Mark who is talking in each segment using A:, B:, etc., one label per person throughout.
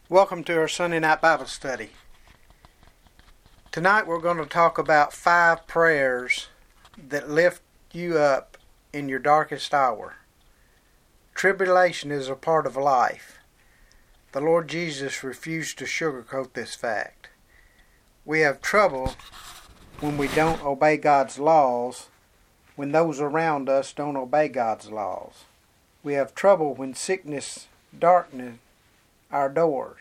A: Welcome to our Sunday night Bible study. Tonight we're going to talk about 5 prayers that lift you up in your darkest hour. Tribulation is a part of life. The Lord Jesus refused to sugarcoat this fact. We have trouble when we don't obey God's laws, when those around us don't obey God's laws. We have trouble when sickness darkens our doors,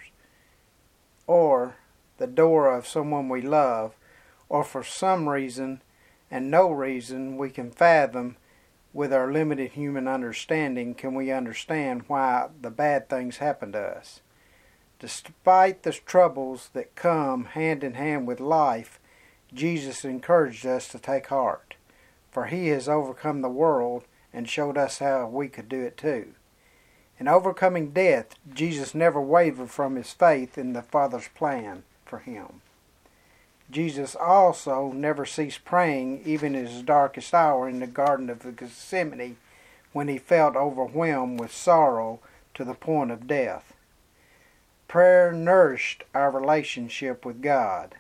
A: or the door of someone we love, or for some reason and no reason we can fathom with our limited human understanding can we understand why the bad things happen to us. Despite the troubles that come hand in hand with life, Jesus encouraged us to take heart, for He has overcome the world and showed us how we could do it too. In overcoming death, Jesus never wavered from His faith in the Father's plan for Him. Jesus also never ceased praying even in His darkest hour in the Garden of Gethsemane when He felt overwhelmed with sorrow to the point of death. Prayer nourished our relationship with God.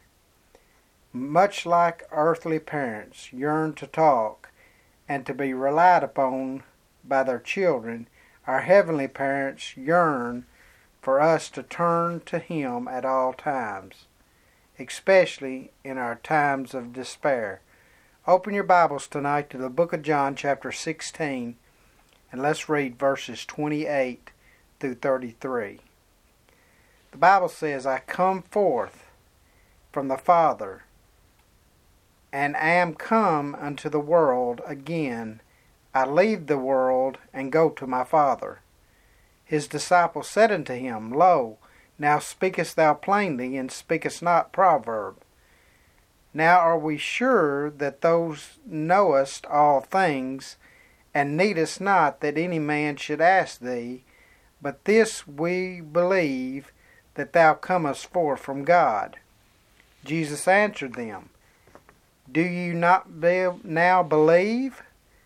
A: Much like earthly parents yearn to talk and to be relied upon by their children, our heavenly parents yearn for us to turn to Him at all times, especially in our times of despair. Open your Bibles tonight to the book of John, chapter 16, and let's read verses 28 through 33. The Bible says, I come forth from the Father, and am come unto the world again. I leave the world and go to my Father. His disciples said unto him, Lo, now speakest thou plainly, and speakest not proverb. Now are we sure that thou knowest all things, and needest not that any man should ask thee, but this we believe, that thou comest forth from God. Jesus answered them, Do you not now believe?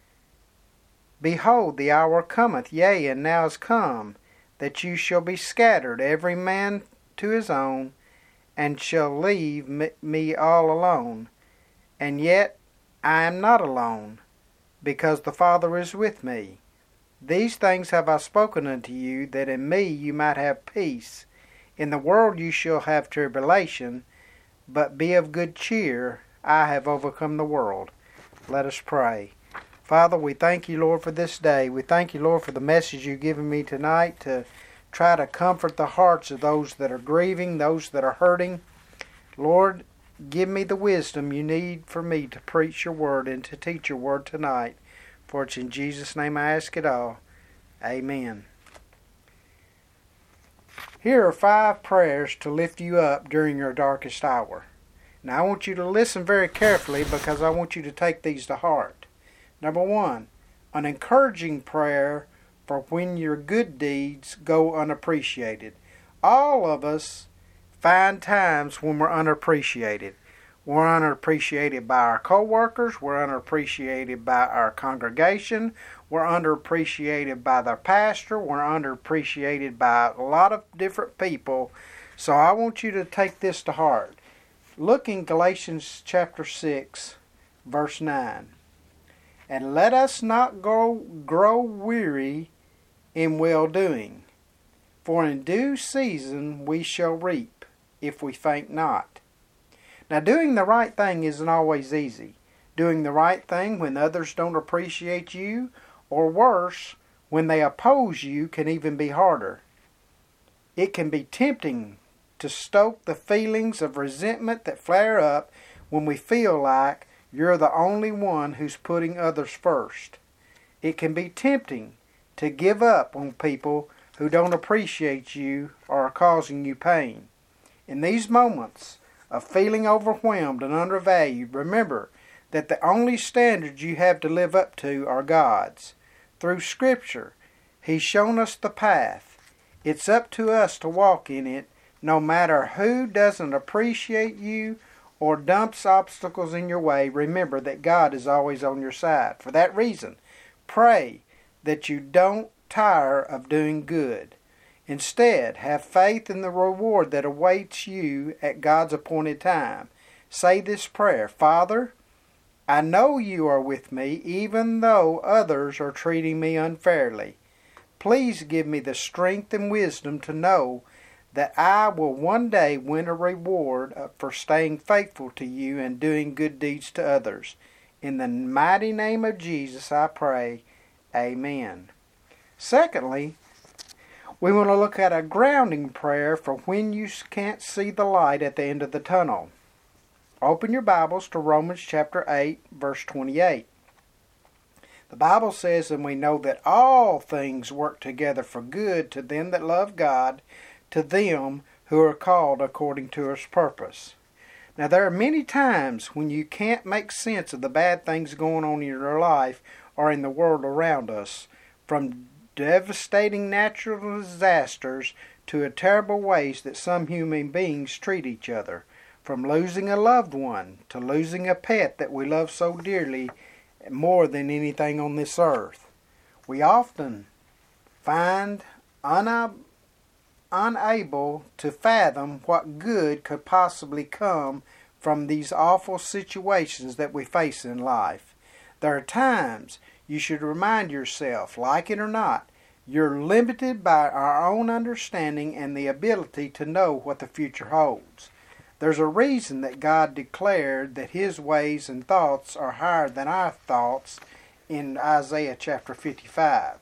A: Behold, the hour cometh, yea, and now is come, that you shall be scattered, every man to his own, and shall leave me all alone. And yet I am not alone, because the Father is with me. These things have I spoken unto you, that in me you might have peace. In the world you shall have tribulation, but be of good cheer, I have overcome the world. Let us pray. Father, we thank you, Lord, for this day. We thank you, Lord, for the message you've given me tonight to try to comfort the hearts of those that are grieving, those that are hurting. Lord, give me the wisdom you need for me to preach your word and to teach your word tonight. For it's in Jesus' name I ask it all. Amen. Here are 5 prayers to lift you up during your darkest hour. Now I want you to listen very carefully because I want you to take these to heart. Number 1, an encouraging prayer for when your good deeds go unappreciated. All of us find times when we're unappreciated. We're unappreciated by our co-workers. We're unappreciated by our congregation. We're underappreciated by the pastor. We're underappreciated by a lot of different people. So I want you to take this to heart. Look in Galatians chapter 6, verse 9. And let us not grow weary in well-doing, for in due season we shall reap, if we faint not. Now, doing the right thing isn't always easy. Doing the right thing when others don't appreciate you, or worse, when they oppose you, can even be harder. It can be tempting to stoke the feelings of resentment that flare up when we feel like you're the only one who's putting others first. It can be tempting to give up on people who don't appreciate you or are causing you pain. In these moments of feeling overwhelmed and undervalued, remember that the only standards you have to live up to are God's. Through Scripture, He's shown us the path. It's up to us to walk in it, no matter who doesn't appreciate you or dumps obstacles in your way. Remember that God is always on your side. For that reason, pray that you don't tire of doing good. Instead, have faith in the reward that awaits you at God's appointed time. Say this prayer: Father, I know you are with me even though others are treating me unfairly. Please give me the strength and wisdom to know that I will one day win a reward for staying faithful to you and doing good deeds to others. In the mighty name of Jesus I pray. Amen. Secondly, we want to look at a grounding prayer for when you can't see the light at the end of the tunnel. Open your Bibles to Romans chapter 8, verse 28. The Bible says, and we know that all things work together for good to them that love God, to them who are called according to His purpose. Now, there are many times when you can't make sense of the bad things going on in your life or in the world around us, from devastating natural disasters to terrible ways that some human beings treat each other, from losing a loved one to losing a pet that we love so dearly more than anything on this earth. We often find unable to fathom what good could possibly come from these awful situations that we face in life. There are times you should remind yourself, like it or not, you're limited by our own understanding and the ability to know what the future holds. There's a reason that God declared that His ways and thoughts are higher than our thoughts in Isaiah chapter 55.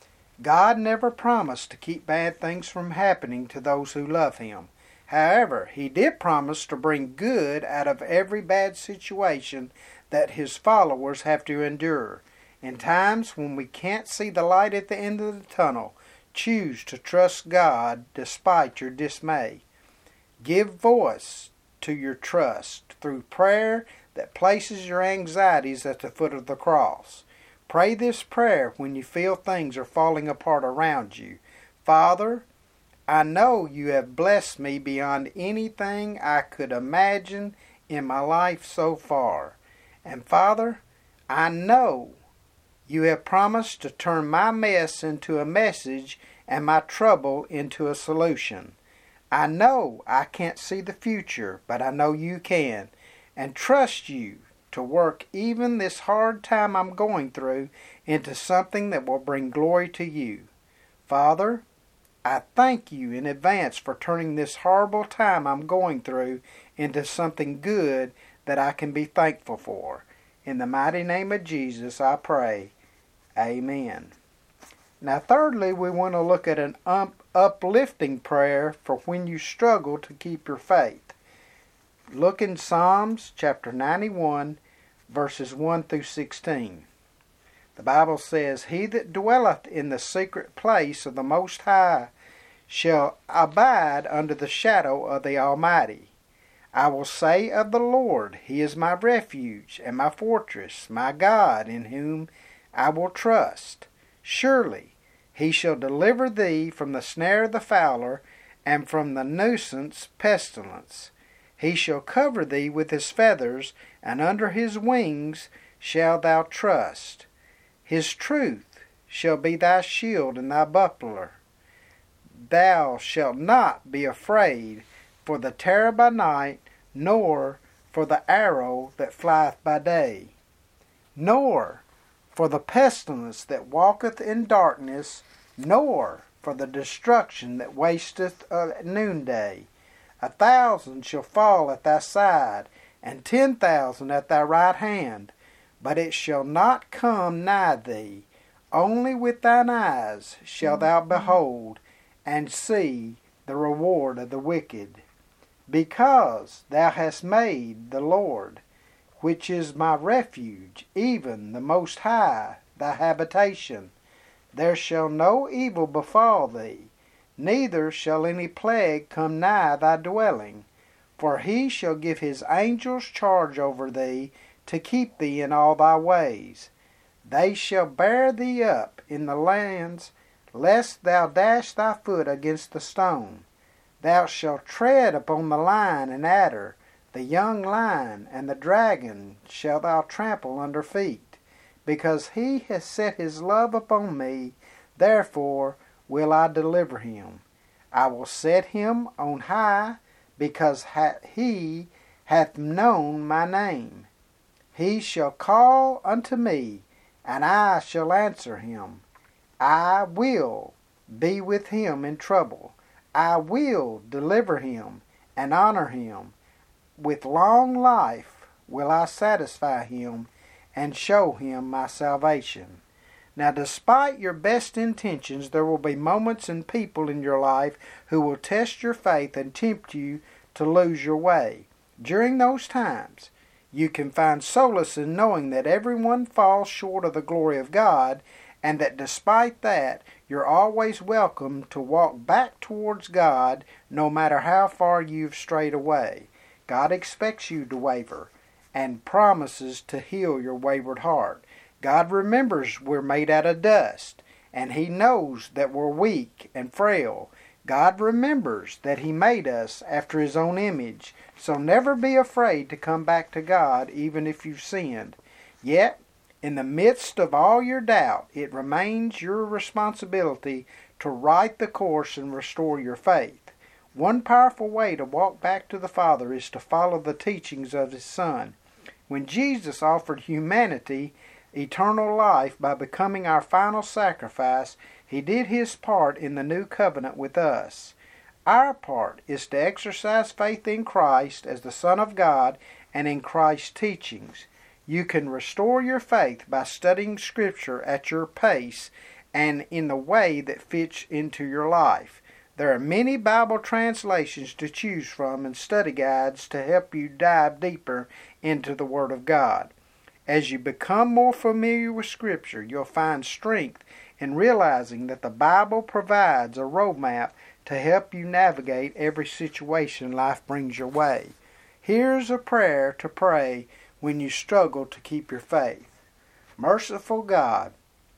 A: God never promised to keep bad things from happening to those who love Him. However, He did promise to bring good out of every bad situation that His followers have to endure. In times when we can't see the light at the end of the tunnel, choose to trust God despite your dismay. Give voice to your trust through prayer that places your anxieties at the foot of the cross. Pray this prayer when you feel things are falling apart around you. Father, I know you have blessed me beyond anything I could imagine in my life so far. And Father, I know you have promised to turn my mess into a message and my trouble into a solution. I know I can't see the future, but I know you can, and trust you to work even this hard time I'm going through into something that will bring glory to you. Father, I thank you in advance for turning this horrible time I'm going through into something good that I can be thankful for. In the mighty name of Jesus I pray. Amen. Now, thirdly, we want to look at an uplifting prayer for when you struggle to keep your faith. Look in Psalms chapter 91, verses 1 through 16. The Bible says, He that dwelleth in the secret place of the Most High shall abide under the shadow of the Almighty. I will say of the Lord, He is my refuge and my fortress, my God, in whom I will trust. Surely He shall deliver thee from the snare of the fowler, and from the nuisance pestilence. He shall cover thee with His feathers, and under His wings shalt thou trust. His truth shall be thy shield and thy buckler. Thou shalt not be afraid for the terror by night, nor for the arrow that flieth by day, nor for the pestilence that walketh in darkness, nor for the destruction that wasteth at noonday. 1,000 shall fall at thy side, and 10,000 at thy right hand, but it shall not come nigh thee. Only with thine eyes shalt thou behold, and see the reward of the wicked. Because thou hast made the Lord, which is my refuge, even the Most High, thy habitation, there shall no evil befall thee, neither shall any plague come nigh thy dwelling. For He shall give His angels charge over thee, to keep thee in all thy ways. They shall bear thee up in the lands, lest thou dash thy foot against the stone. Thou shalt tread upon the lion and adder, the young lion and the dragon shalt thou trample under feet. Because He has set His love upon me, therefore will I deliver him. I will set him on high, because he hath known my name. He shall call unto me, and I shall answer him. I will be with him in trouble. I will deliver him and honor him. With long life will I satisfy him and show him my salvation. Now, despite your best intentions, there will be moments and people in your life who will test your faith and tempt you to lose your way. During those times, you can find solace in knowing that everyone falls short of the glory of God, and that despite that, you're always welcome to walk back towards God no matter how far you've strayed away. God expects you to waver and promises to heal your wayward heart. God remembers we're made out of dust, and He knows that we're weak and frail. God remembers that He made us after His own image, so never be afraid to come back to God even if you've sinned. Yet, in the midst of all your doubt, it remains your responsibility to right the course and restore your faith. One powerful way to walk back to the Father is to follow the teachings of His Son. When Jesus offered humanity eternal life by becoming our final sacrifice, He did His part in the new covenant with us. Our part is to exercise faith in Christ as the Son of God and in Christ's teachings. You can restore your faith by studying Scripture at your pace and in the way that fits into your life. There are many Bible translations to choose from and study guides to help you dive deeper into the Word of God. As you become more familiar with Scripture, you'll find strength in realizing that the Bible provides a roadmap to help you navigate every situation life brings your way. Here's a prayer to pray when you struggle to keep your faith. Merciful God,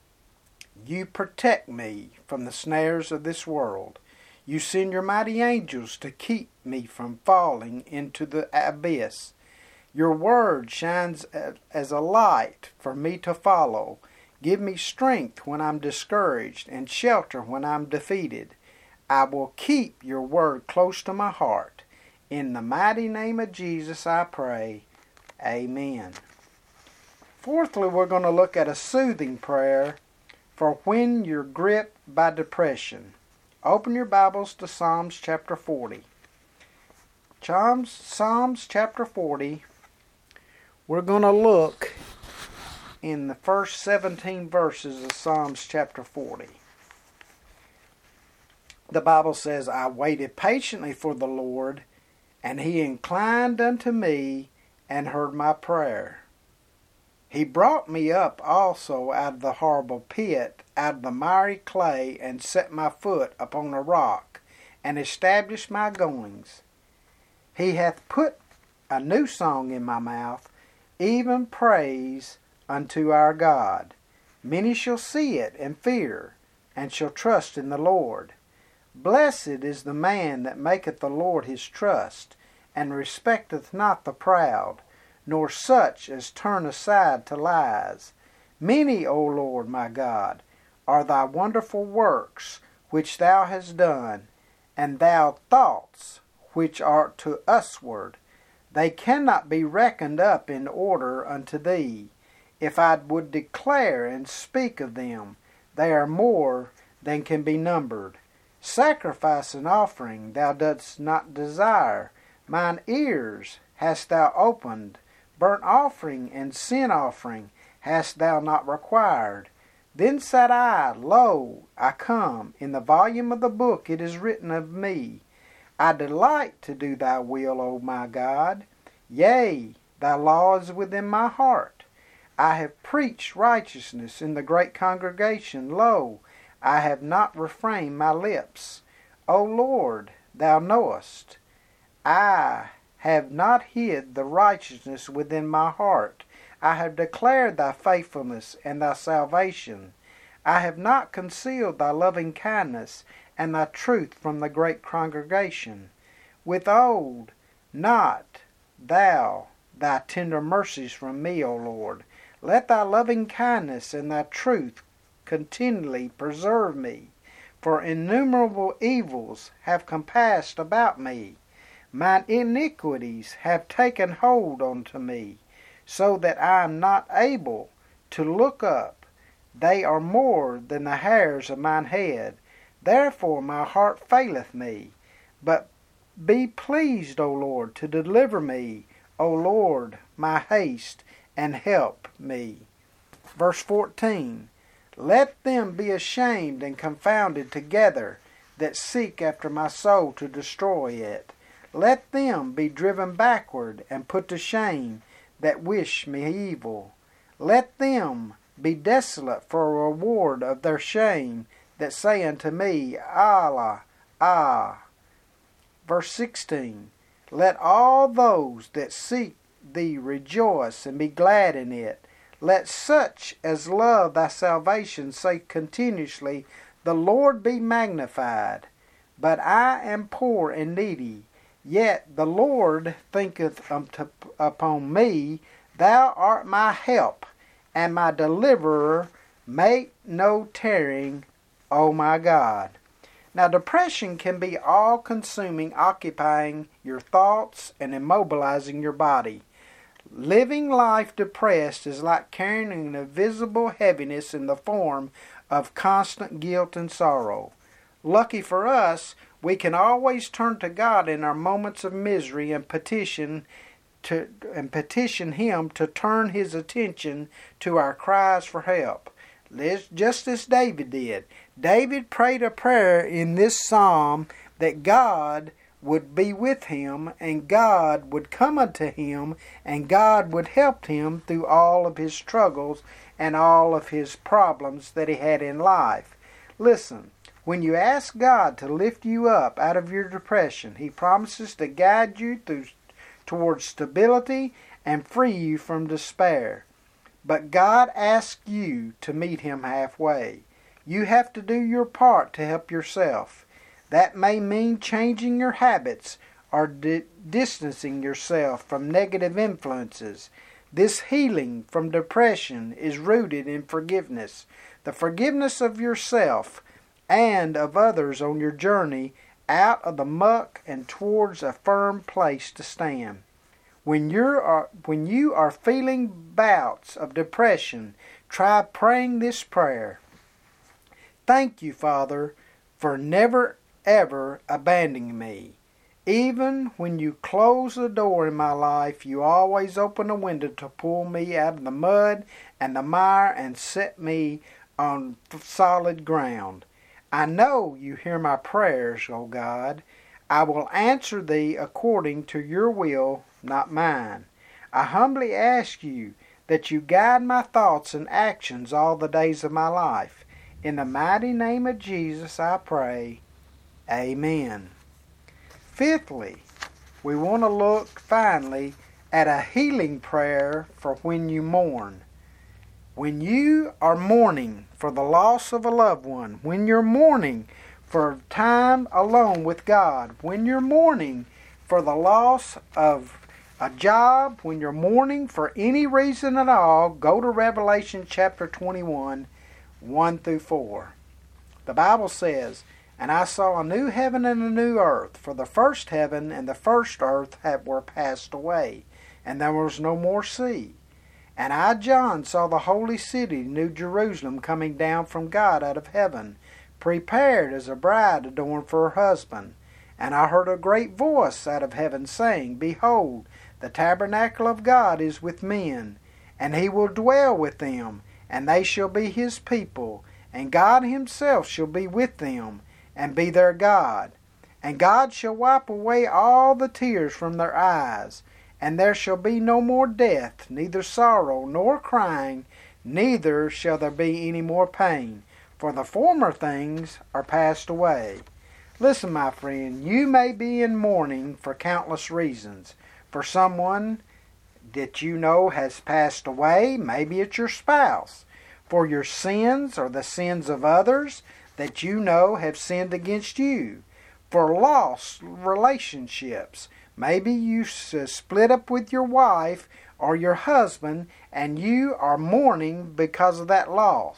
A: You protect me from the snares of this world. You send Your mighty angels to keep me from falling into the abyss. Your word shines as a light for me to follow. Give me strength when I'm discouraged and shelter when I'm defeated. I will keep Your word close to my heart. In the mighty name of Jesus I pray. Amen. Fourthly, we're going to look at a soothing prayer for when you're gripped by depression. Open your Bibles to Psalms chapter 40. Psalms chapter 40. We're going to look in the first 17 verses of Psalms chapter 40. The Bible says, I waited patiently for the Lord, and He inclined unto me and heard my prayer. He brought me up also out of the horrible pit, out of the miry clay, and set my foot upon a rock, and established my goings. He hath put a new song in my mouth, even praise unto our God. Many shall see it and fear, and shall trust in the Lord. Blessed is the man that maketh the Lord his trust, and respecteth not the proud, nor such as turn aside to lies. Many, O Lord my God, are thy wonderful works which thou hast done, and thy thoughts which are to usward. They cannot be reckoned up in order unto thee. If I would declare and speak of them, they are more than can be numbered. Sacrifice and offering thou dost not desire. Mine ears hast thou opened. Burnt offering and sin offering hast thou not required. Then said I, Lo, I come. In the volume of the book it is written of me. I delight to do thy will, O my God. Yea, thy law is within my heart. I have preached righteousness in the great congregation. Lo, I have not refrained my lips. O Lord, thou knowest. I have not hid the righteousness within my heart. I have declared thy faithfulness and thy salvation. I have not concealed thy loving kindness and thy truth from the great congregation. Withhold not thou thy tender mercies from me, O Lord. Let thy loving kindness and thy truth continually preserve me. for innumerable evils have compassed about me. Mine iniquities have taken hold unto me, so that I am not able to look up. They are more than the hairs of mine head. Therefore my heart faileth me. But be pleased, O Lord, to deliver me. O Lord, my haste, and help me. Verse 14. Let them be ashamed and confounded together that seek after my soul to destroy it. Let them be driven backward and put to shame that wish me evil. Let them be desolate for a reward of their shame that say unto me, Allah, ah. Verse 16. Let all those that seek thee rejoice and be glad in it. Let such as love thy salvation say continuously, The Lord be magnified. But I am poor and needy, yet the Lord thinketh upon me. Thou art my help, and my deliverer. Make no tarrying, O my God. Now, depression can be all-consuming, occupying your thoughts and immobilizing your body. Living life depressed is like carrying an invisible heaviness in the form of constant guilt and sorrow. Lucky for us, we can always turn to God in our moments of misery and petition Him to turn His attention to our cries for help. Just as David did. David prayed a prayer in this psalm that God would be with him, and God would come unto him, and God would help him through all of his struggles and all of his problems that he had in life. Listen, when you ask God to lift you up out of your depression, He promises to guide you towards stability and free you from despair. But God asks you to meet Him halfway. You have to do your part to help yourself. That may mean changing your habits or distancing yourself from negative influences. This healing from depression is rooted in forgiveness. The forgiveness of yourself and of others on your journey out of the muck and towards a firm place to stand. When you are feeling bouts of depression, try praying this prayer. Thank you, Father, for never ever abandoning me. Even when you close the door in my life, you always open a window to pull me out of the mud and the mire and set me on solid ground. I know you hear my prayers, O God. I will answer thee according to your will, not mine. I humbly ask you that you guide my thoughts and actions all the days of my life. In the mighty name of Jesus I pray. Amen. Fifthly, we want to look finally at a healing prayer for when you mourn. When you are mourning for the loss of a loved one, when you're mourning for time alone with God, when you're mourning for the loss of a job, when you're mourning for any reason at all, go to Revelation chapter 21, 1 through 4. The Bible says, And I saw a new heaven and a new earth, for the first heaven and the first earth were passed away, and there was no more sea. And I, John, saw the holy city, New Jerusalem, coming down from God out of heaven, prepared as a bride adorned for her husband. And I heard a great voice out of heaven saying, Behold, the tabernacle of God is with men, and He will dwell with them, and they shall be His people, and God Himself shall be with them, and be their God. And God shall wipe away all the tears from their eyes, and there shall be no more death, neither sorrow nor crying, neither shall there be any more pain, for the former things are passed away. Listen, my friend, you may be in mourning for countless reasons. For someone that you know has passed away, maybe it's your spouse. For your sins or the sins of others that you know have sinned against you. For lost relationships. Maybe you split up with your wife or your husband and you are mourning because of that loss.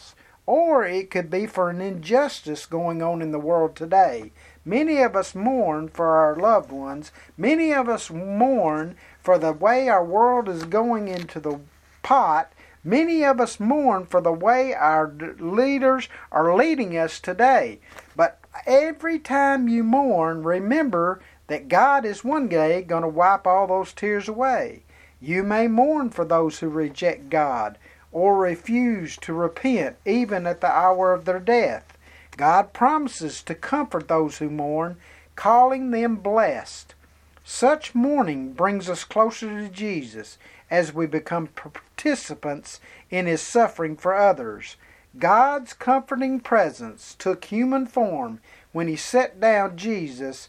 A: or it could be for an injustice going on in the world today. Many of us mourn for our loved ones. Many of us mourn for the way our world is going into the pot. Many of us mourn for the way our leaders are leading us today. But every time you mourn, remember that God is one day going to wipe all those tears away. You may mourn for those who reject God or refuse to repent even at the hour of their death. God promises to comfort those who mourn, calling them blessed. Such mourning brings us closer to Jesus as we become participants in His suffering for others. God's comforting presence took human form when He sent down Jesus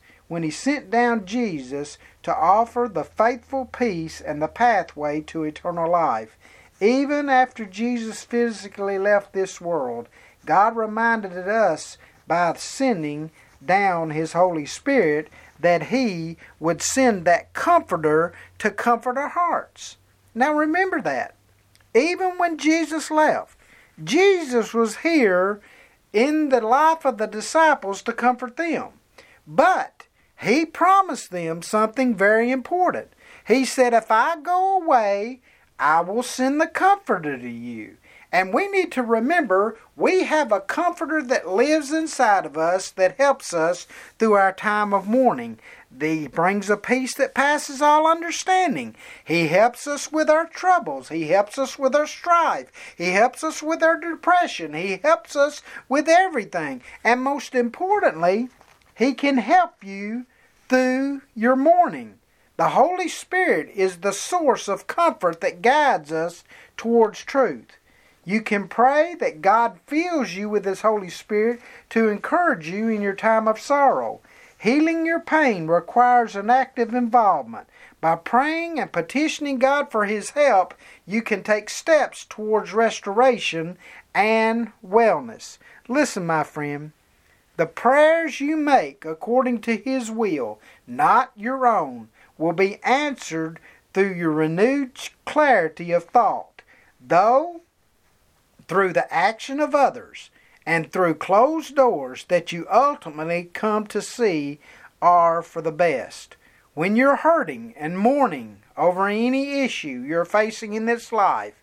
A: to offer the faithful peace and the pathway to eternal life. Even after Jesus physically left this world, God reminded us by sending down His Holy Spirit that He would send that Comforter to comfort our hearts. Now remember that. Even when Jesus left, Jesus was here in the life of the disciples to comfort them. But He promised them something very important. He said, if I go away, I will send the Comforter to you. And we need to remember we have a Comforter that lives inside of us that helps us through our time of mourning. He brings a peace that passes all understanding. He helps us with our troubles. He helps us with our strife. He helps us with our depression. He helps us with everything. And most importantly, He can help you through your mourning. The Holy Spirit is the source of comfort that guides us towards truth. You can pray that God fills you with His Holy Spirit to encourage you in your time of sorrow. Healing your pain requires an active involvement. By praying and petitioning God for His help, you can take steps towards restoration and wellness. Listen, my friend, the prayers you make according to His will, not your own, will be answered through your renewed clarity of thought, though through the action of others and through closed doors that you ultimately come to see are for the best. When you're hurting and mourning over any issue you're facing in this life,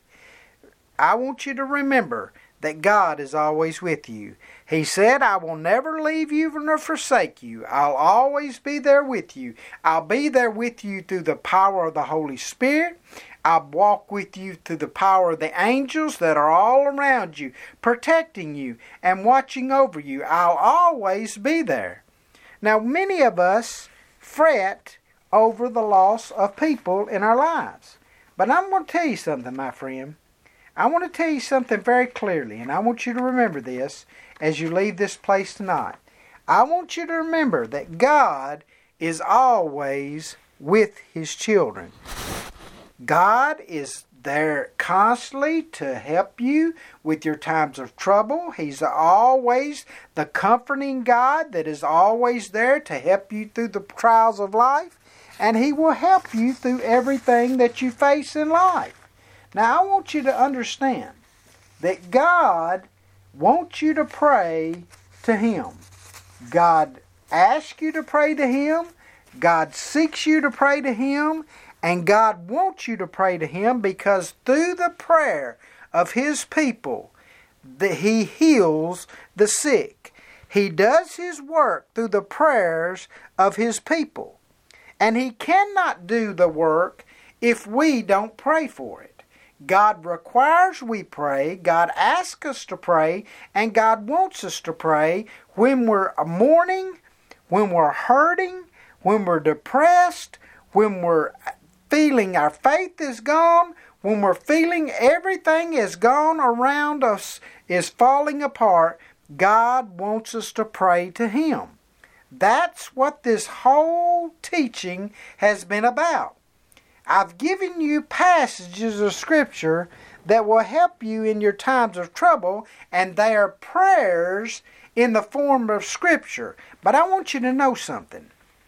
A: I want you to remember that God is always with you. He said, I will never leave you nor forsake you. I'll always be there with you. I'll be there with you through the power of the Holy Spirit. I'll walk with you through the power of the angels that are all around you, protecting you and watching over you. I'll always be there. Now, many of us fret over the loss of people in our lives. But I'm going to tell you something, my friend. I want to tell you something very clearly, and I want you to remember this as you leave this place tonight. I want you to remember that God is always with His children. God is there constantly to help you with your times of trouble. He's always the comforting God that is always there to help you through the trials of life, and He will help you through everything that you face in life. Now, I want you to understand that God wants you to pray to Him. God asks you to pray to Him. God seeks you to pray to Him. And God wants you to pray to Him because through the prayer of His people, He heals the sick. He does His work through the prayers of His people. And He cannot do the work if we don't pray for it. God requires we pray, God asks us to pray, and God wants us to pray when we're mourning, when we're hurting, when we're depressed, when we're feeling our faith is gone, when we're feeling everything is gone around us, is falling apart. God wants us to pray to Him. That's what this whole teaching has been about. I've given you passages of Scripture that will help you in your times of trouble, and they are prayers in the form of Scripture. But I want you to know something.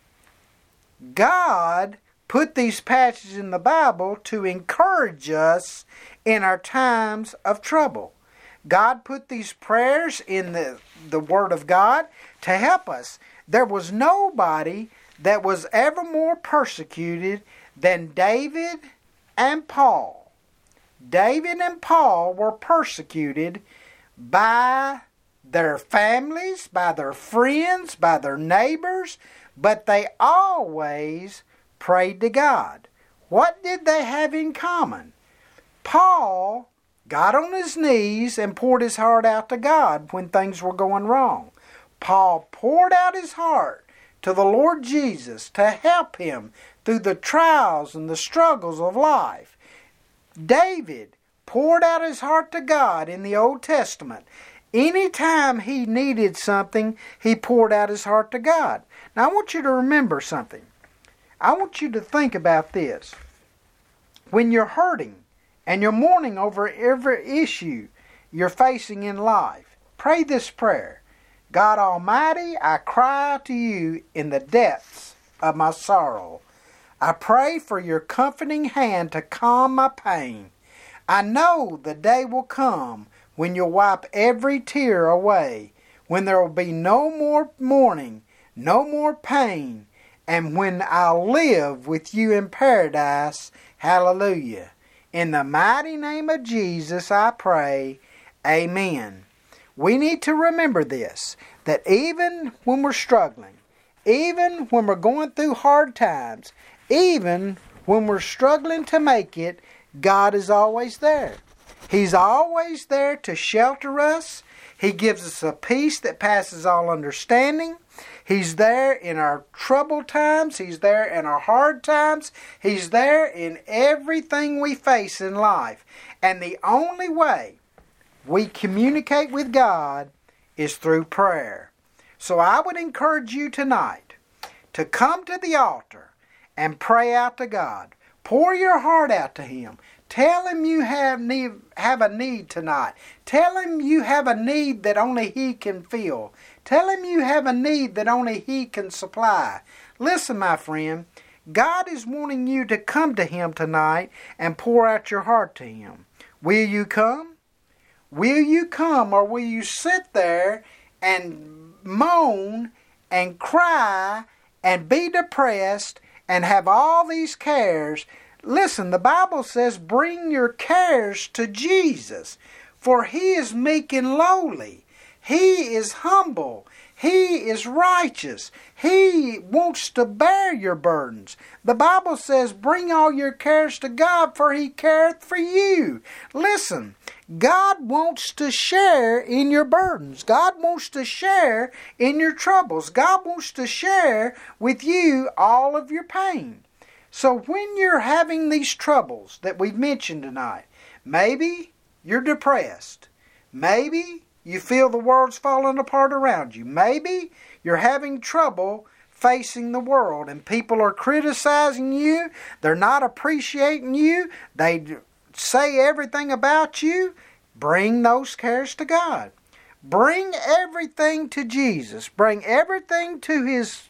A: God put these passages in the Bible to encourage us in our times of trouble. God put these prayers in the Word of God to help us. There was nobody that was ever more persecuted than David and Paul. David and Paul were persecuted by their families, by their friends, by their neighbors, but they always prayed to God. What did they have in common? Paul got on his knees and poured his heart out to God when things were going wrong. Paul poured out his heart to the Lord Jesus to help him through the trials and the struggles of life. David poured out his heart to God in the Old Testament. Anytime he needed something, he poured out his heart to God. Now I want you to remember something. I want you to think about this. When you're hurting and you're mourning over every issue you're facing in life, pray this prayer. God Almighty, I cry to you in the depths of my sorrow. I pray for your comforting hand to calm my pain. I know the day will come when you'll wipe every tear away, when there will be no more mourning, no more pain, and when I'll live with you in paradise. Hallelujah. In the mighty name of Jesus I pray. Amen. We need to remember this, that even when we're struggling, even when we're going through hard times, even when we're struggling to make it, God is always there. He's always there to shelter us. He gives us a peace that passes all understanding. He's there in our troubled times. He's there in our hard times. He's there in everything we face in life. And the only way we communicate with God is through prayer. So I would encourage you tonight to come to the altar and pray out to God. Pour your heart out to Him. Tell Him you have a need tonight. Tell Him you have a need that only He can fill. Tell Him you have a need that only He can supply. Listen, my friend, God is wanting you to come to Him tonight and pour out your heart to Him. Will you come? Will you come, or will you sit there and moan and cry and be depressed and have all these cares? Listen, the Bible says, bring your cares to Jesus, for He is meek and lowly. He is humble. He is righteous. He wants to bear your burdens. The Bible says, bring all your cares to God, for He careth for you. Listen, God wants to share in your burdens. God wants to share in your troubles. God wants to share with you all of your pain. So when you're having these troubles that we've mentioned tonight, maybe you're depressed. Maybe you feel the world's falling apart around you. Maybe you're having trouble facing the world and people are criticizing you. They're not appreciating you. They say everything about you. Bring those cares to God. Bring everything to Jesus. Bring everything to His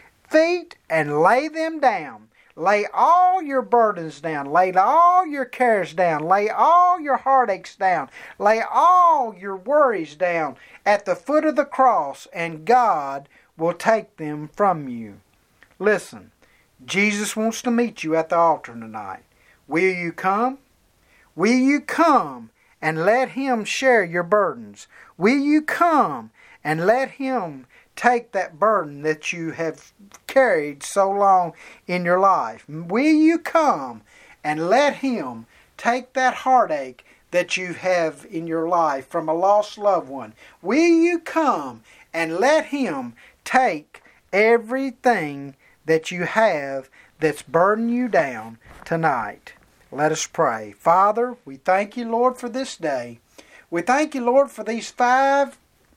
A: feet and lay them down. Lay all your burdens down. Lay all your cares down. Lay all your heartaches down. Lay all your worries down at the foot of the cross, and God will take them from you. Listen, Jesus wants to meet you at the altar tonight. Will you come? Will you come and let Him share your burdens? Will you come and let Him take that burden that you have carried so long in your life? Will you come and let Him take that heartache that you have in your life from a lost loved one? Will you come and let Him take everything that you have that's burdening you down tonight? Let us pray. Father, we thank you, Lord, for this day. We thank you, Lord, for these 5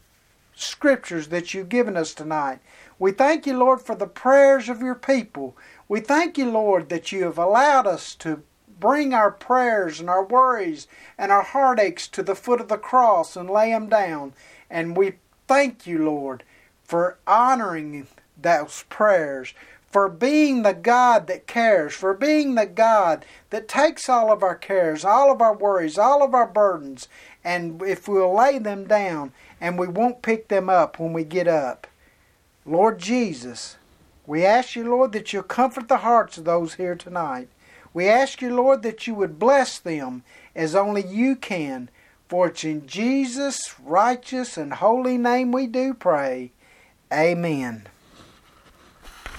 A: scriptures that you've given us tonight. We thank you, Lord, for the prayers of your people. We thank you, Lord, that you have allowed us to bring our prayers and our worries and our heartaches to the foot of the cross and lay them down. And we thank you, Lord, for honoring those prayers, for being the God that cares, for being the God that takes all of our cares, all of our worries, all of our burdens, and if we'll lay them down and we won't pick them up when we get up. Lord Jesus, we ask you, Lord, that you'll comfort the hearts of those here tonight. We ask you, Lord, that you would bless them as only you can. For it's in Jesus' righteous and holy name we do pray. Amen.